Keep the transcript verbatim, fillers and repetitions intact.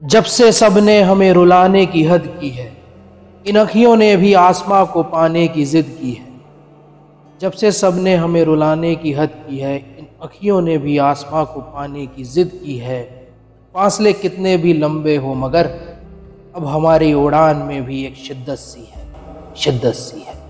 जब से सबने हमें रुलाने की हद की है, इन अखियों ने भी आसमां को पाने की जिद की है। जब से सबने हमें रुलाने की हद की है, इन अखियों ने भी आसमां को पाने की जिद की है। फासले कितने भी लंबे हो मगर अब हमारी उड़ान में भी एक शिद्दत सी है, शिद्दत सी है।